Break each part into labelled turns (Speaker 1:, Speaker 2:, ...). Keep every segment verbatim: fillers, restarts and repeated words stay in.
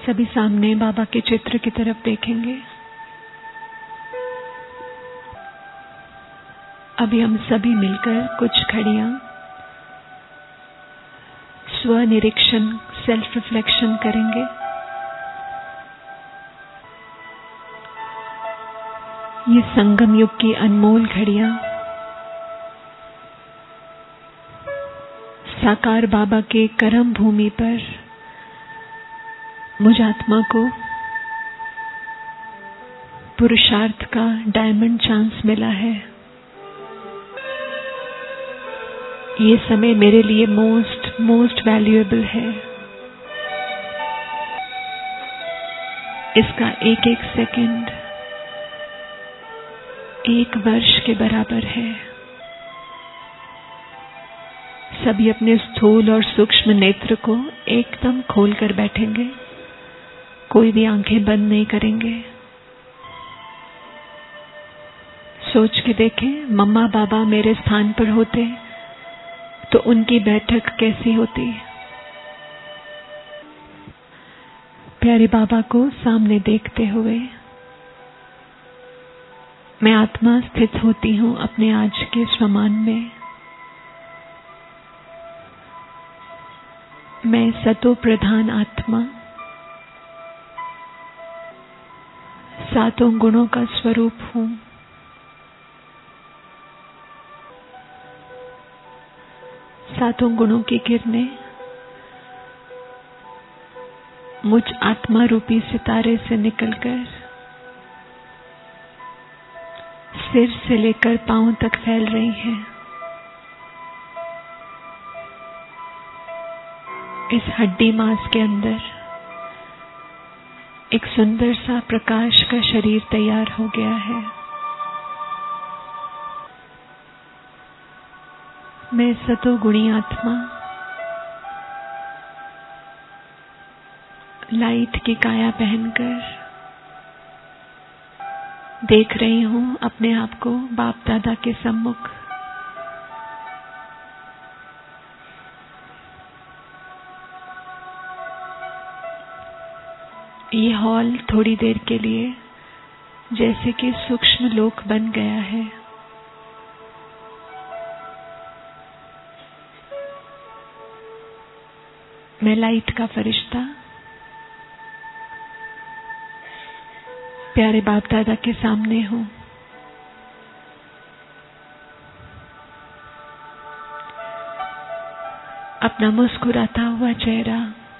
Speaker 1: सभी सामने बाबा के चित्र की तरफ देखेंगे। अभी हम सभी मिलकर कुछ घड़ियां स्वनिरीक्षण, सेल्फ रिफ्लेक्शन करेंगे। ये संगम युग की अनमोल घड़ियां साकार बाबा के कर्म भूमि पर मुझ आत्मा को पुरुषार्थ का डायमंड चांस मिला है। ये समय मेरे लिए मोस्ट मोस्ट वैल्यूएबल है। इसका एक एक सेकंड एक वर्ष के बराबर है। सभी अपने स्थूल और सूक्ष्म नेत्र को एकदम खोलकर बैठेंगे, कोई भी आंखें बंद नहीं करेंगे। सोच के देखें, मम्मा बाबा मेरे स्थान पर होते तो उनकी बैठक कैसी होती। प्यारे बाबा को सामने देखते हुए मैं आत्मा स्थित होती हूं अपने आज के स्वमान में। मैं सतो प्रधान आत्मा सातों गुणों का स्वरूप हूं। सातों गुणों की किरणें मुझ आत्मा रूपी सितारे से निकलकर सिर से लेकर पांव तक फैल रही हैं। इस हड्डी मांस के अंदर एक सुंदर सा प्रकाश का शरीर तैयार हो गया है। मैं सतोगुणी आत्मा लाइट की काया पहनकर देख रही हूं अपने आप को बाप दादा के सम्मुख। ये हॉल थोड़ी देर के लिए जैसे कि सूक्ष्म लोक बन गया है। मैं लाइट का फरिश्ता प्यारे बाप दादा के सामने हूं। अपना मुस्कुराता हुआ चेहरा,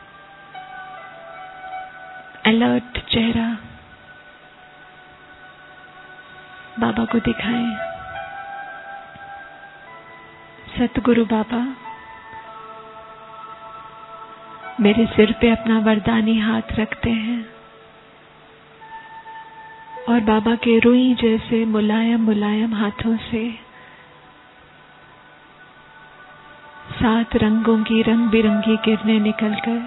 Speaker 1: अलर्ट चेहरा बाबा को दिखाएं। सतगुरु बाबा मेरे सिर पे अपना वरदानी हाथ रखते हैं और बाबा के रुई जैसे मुलायम मुलायम हाथों से सात रंगों की रंग बिरंगी किरणें निकलकर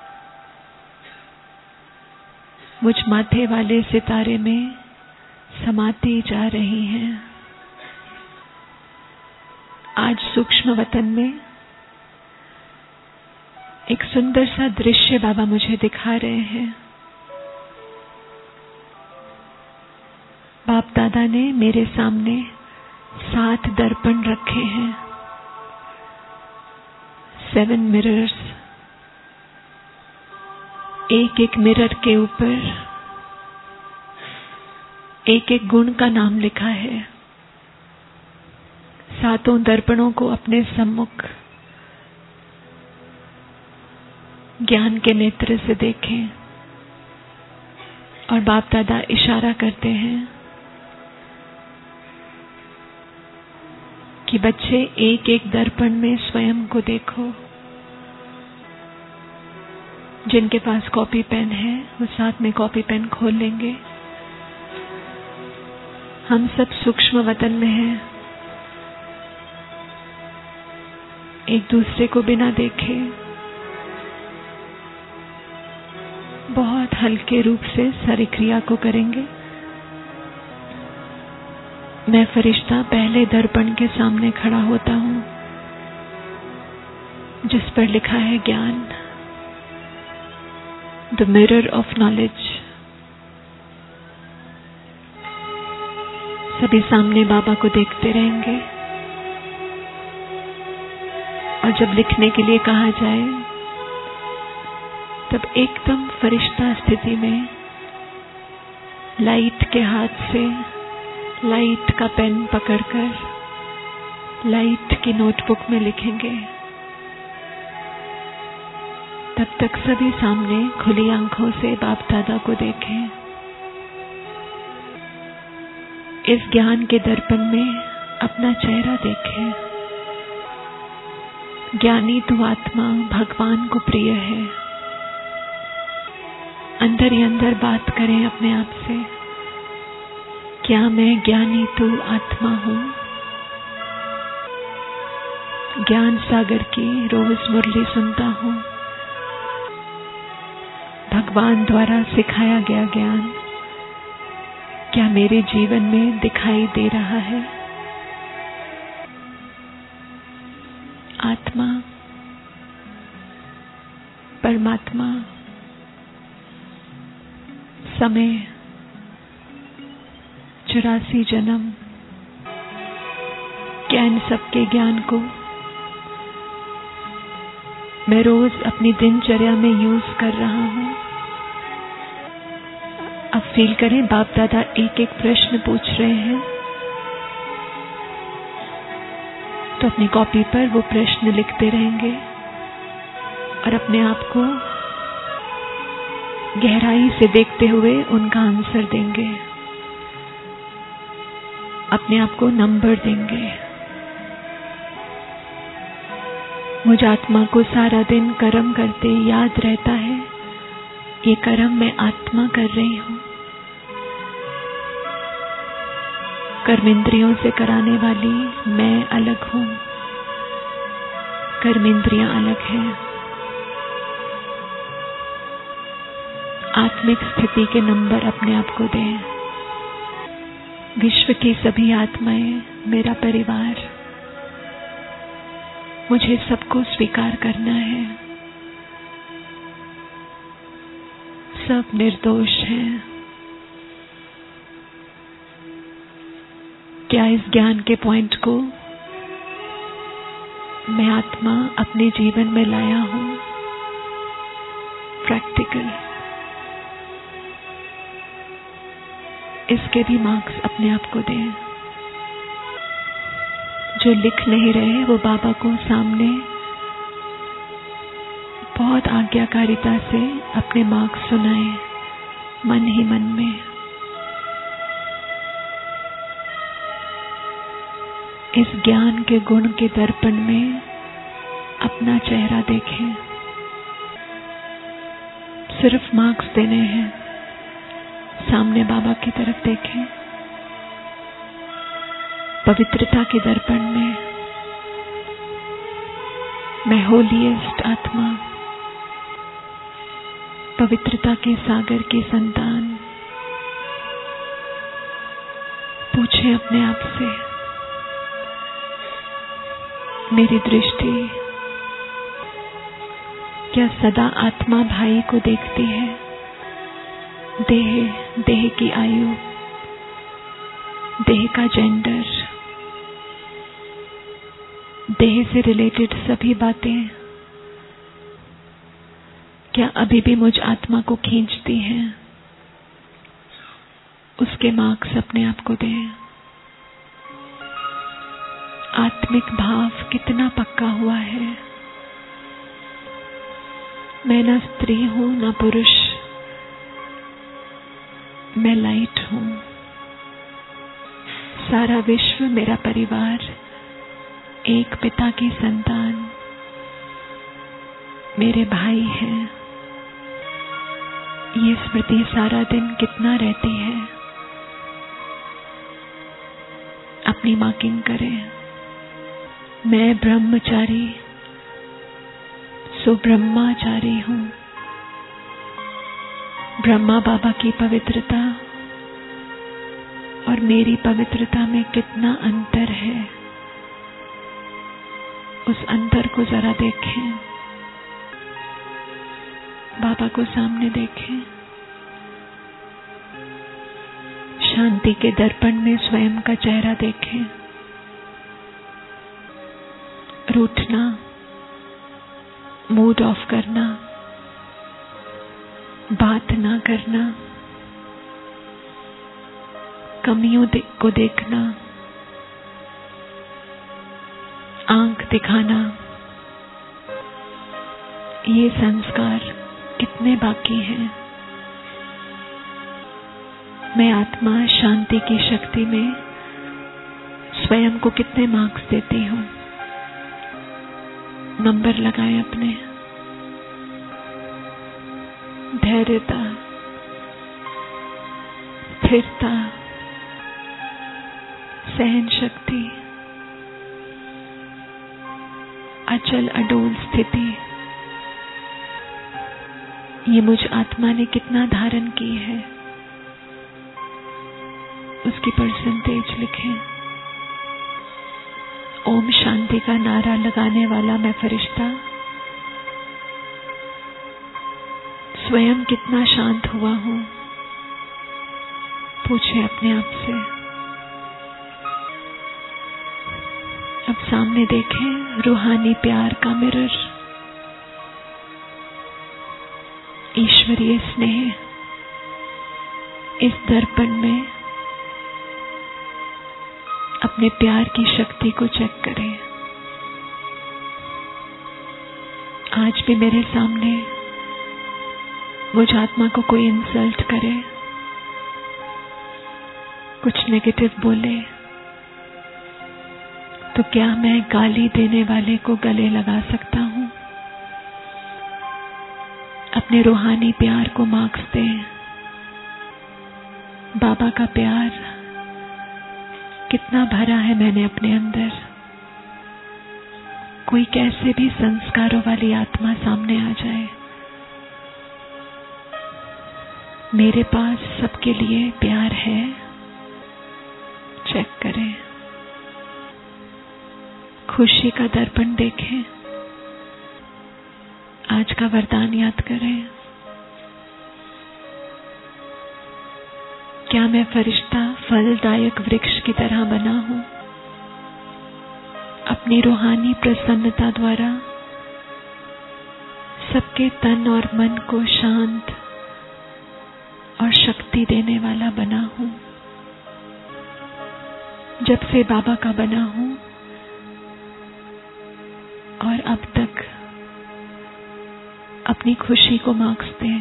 Speaker 1: मुझ माथे वाले सितारे में समाती जा रही हैं। आज सूक्ष्म वतन में एक सुंदर सा दृश्य बाबा मुझे दिखा रहे हैं। बाप दादा ने मेरे सामने सात दर्पण रखे हैं, सेवन मिरर्स। एक एक मिरर के ऊपर एक एक गुण का नाम लिखा है। सातों दर्पणों को अपने सम्मुख ज्ञान के नेत्र से देखें और बाप दादा इशारा करते हैं कि बच्चे एक एक दर्पण में स्वयं को देखो। जिनके पास कॉपी पेन है वो साथ में कॉपी पेन खोल लेंगे। हम सब सूक्ष्म वतन में हैं। एक दूसरे को बिना देखे बहुत हल्के रूप से सारी क्रिया को करेंगे। मैं फरिश्ता पहले दर्पण के सामने खड़ा होता हूं जिस पर लिखा है ज्ञान। The mirror of knowledge. सभी सामने बाबा को देखते रहेंगे और जब लिखने के लिए कहा जाए तब एकदम फरिश्ता स्थिति में लाइट के हाथ से लाइट का पेन पकड़कर लाइट की नोटबुक में लिखेंगे। तब तक सभी सामने खुली आंखों से बाप दादा को देखें। इस ज्ञान के दर्पण में अपना चेहरा देखें। ज्ञानी तू आत्मा भगवान को प्रिय है। अंदर ही अंदर बात करें अपने आप से, क्या मैं ज्ञानी तू आत्मा हूं? ज्ञान सागर की रोज मुरली सुनता हूं। भगवान द्वारा सिखाया गया ज्ञान क्या मेरे जीवन में दिखाई दे रहा है? आत्मा, परमात्मा, समय, चौरासी जन्म, क्या इन सबके ज्ञान को मैं रोज अपनी दिनचर्या में यूज कर रहा हूं? अब फील करें बाप दादा एक एक प्रश्न पूछ रहे हैं, तो अपनी कॉपी पर वो प्रश्न लिखते रहेंगे और अपने आप को गहराई से देखते हुए उनका आंसर देंगे। अपने आप को नंबर देंगे। मुझ आत्मा को सारा दिन कर्म करते याद रहता है, ये कर्म मैं आत्मा कर रही हूं। कर्मेंद्रियों से कराने वाली मैं अलग हूं, कर्मेंद्रियां अलग हैं। आत्मिक स्थिति के नंबर अपने आप को दें। विश्व की सभी आत्माएं मेरा परिवार, मुझे सबको स्वीकार करना है। सब निर्दोष हैं। क्या इस ज्ञान के पॉइंट को मैं आत्मा अपने जीवन में लाया हूं? प्रैक्टिकल। इसके भी मार्क्स अपने आप को दें। जो लिख नहीं रहे वो बाबा को सामने बहुत आज्ञाकारिता से अपने मार्क्स सुनाए, मन ही मन में। इस ज्ञान के गुण के दर्पण में अपना चेहरा देखें। सिर्फ मार्क्स देने हैं। सामने बाबा की तरफ देखें। पवित्रता के दर्पण में मैं होलीएस्ट आत्मा, पवित्रता के सागर की संतान। पूछें अपने आप से, मेरी दृष्टि क्या सदा आत्मा भाई को देखती है? देह, देह की आयु, देह का जेंडर, देह से रिलेटेड सभी बातें क्या अभी भी मुझ आत्मा को खींचती हैं? उसके मार्क्स अपने आप को दें। आत्मिक भाव कितना पक्का हुआ है? मैं ना स्त्री हूं ना पुरुष, मैं लाइट हूं। सारा विश्व मेरा परिवार, एक पिता की संतान, मेरे भाई हैं। ये स्मृति सारा दिन कितना रहती है? अपनी मार्किंग करें। मैं ब्रह्मचारी सो ब्रह्माचारी हूं। ब्रह्मा बाबा की पवित्रता और मेरी पवित्रता में कितना अंतर है? उस अंतर को जरा देखें। बाबा को सामने देखें। शांति के दर्पण में स्वयं का चेहरा देखें। रूठना, मूड ऑफ करना, बात ना करना, कमियों दे, को देखना, आंख दिखाना, ये संस्कार कितने बाकी हैं। मैं आत्मा शांति की शक्ति में स्वयं को कितने मार्क्स देती हूँ। नंबर लगाएं अपने। धैर्यता, स्थिरता, सहन शक्ति, अचल अडोल स्थिति, ये मुझ आत्मा ने कितना धारण की है, उसकी परसेंटेज लिखें। ओम शांति का नारा लगाने वाला मैं फरिश्ता स्वयं कितना शांत हुआ हूं, पूछे अपने आप से। अब सामने देखें रूहानी प्यार का मिरर, ईश्वरीय स्नेह। इस दर्पण में अपने प्यार की शक्ति को चेक करें। आज भी मेरे सामने मुझ आत्मा को कोई इंसल्ट करे, कुछ नेगेटिव बोले, तो क्या मैं गाली देने वाले को गले लगा सकता हूं? अपने रूहानी प्यार को मार्क्स दें। बाबा का प्यार कितना भरा है मैंने अपने अंदर। कोई कैसे भी संस्कारों वाली आत्मा सामने आ जाए, मेरे पास सबके लिए प्यार है। चेक करें। खुशी का दर्पण देखें। आज का वरदान याद करें। क्या मैं फरिश्ता फलदायक वृक्ष की तरह बना हूं? अपनी रूहानी प्रसन्नता द्वारा सबके तन और मन को शांत और शक्ति देने वाला बना हूं। जब से बाबा का बना हूं और अब तक अपनी खुशी को मार्क्स दें।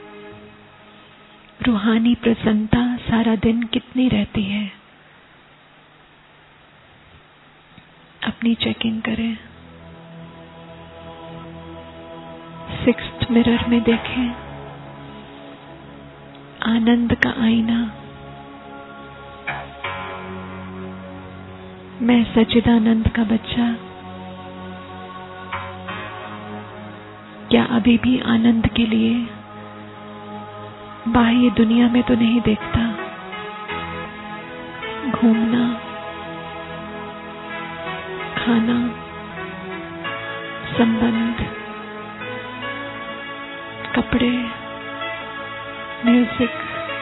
Speaker 1: रूहानी प्रसन्नता सारा दिन कितनी रहती है, अपनी चेकिंग करें। सिक्स्थ मिरर में देखें आनंद का आईना। मैं सच्चिदानंद का बच्चा क्या अभी भी आनंद के लिए बाह्य दुनिया में तो नहीं देखता? घूमना, खाना, संबंध, कपड़े, म्यूजिक,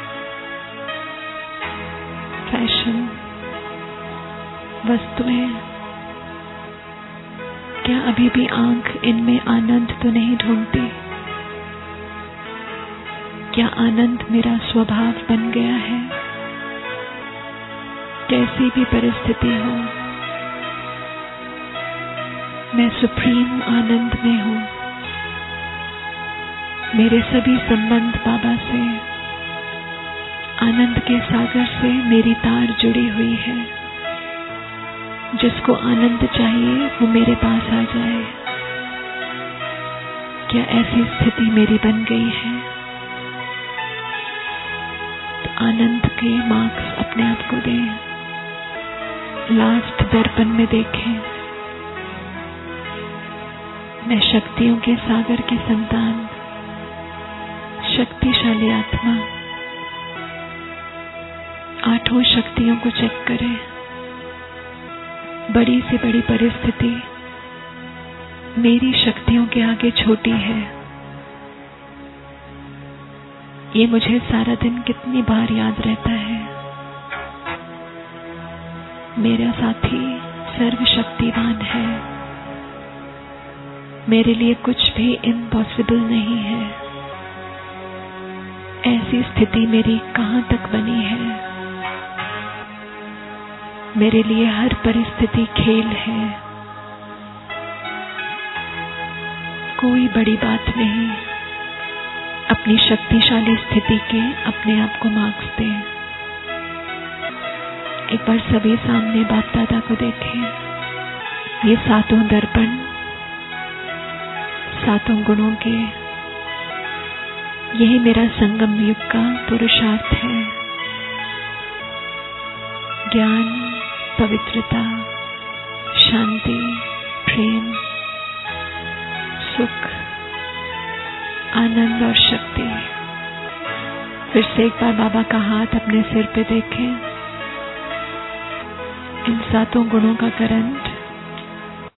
Speaker 1: फैशन, वस्तुएं, क्या अभी भी आंख इनमें आनंद तो नहीं ढूंढती? क्या आनंद मेरा स्वभाव बन गया है? कैसी भी परिस्थिति हो, मैं सुप्रीम आनंद में हूं। मेरे सभी संबंध बाबा से, आनंद के सागर से मेरी तार जुड़ी हुई है। जिसको आनंद चाहिए वो मेरे पास आ जाए। क्या ऐसी स्थिति मेरी बन गई है? आनंद के मार्क्स अपने आप को दें। लास्ट दर्पण में देखें मैं शक्तियों के सागर की संतान, शक्तिशाली आत्मा। आठों शक्तियों को चेक करें। बड़ी से बड़ी परिस्थिति मेरी शक्तियों के आगे छोटी है। ये मुझे सारा दिन कितनी बार याद रहता है। मेरा साथी सर्वशक्तिवान है, मेरे लिए कुछ भी इम्पॉसिबल नहीं है। ऐसी स्थिति मेरी कहां तक बनी है। मेरे लिए हर परिस्थिति खेल है, कोई बड़ी बात नहीं। अपनी शक्तिशाली स्थिति के अपने आप को मार्क्स दें। एक बार सभी सामने बाप दादा को देखें। ये सातों दर्पण सातों गुणों के, यही मेरा संगम युग का पुरुषार्थ है। ज्ञान, पवित्रता, शांति, प्रेम, सुख, आनंद और शक्ति। फिर से एक बार बाबा का हाथ अपने सिर पे देखें। इन सातों गुणों का करंट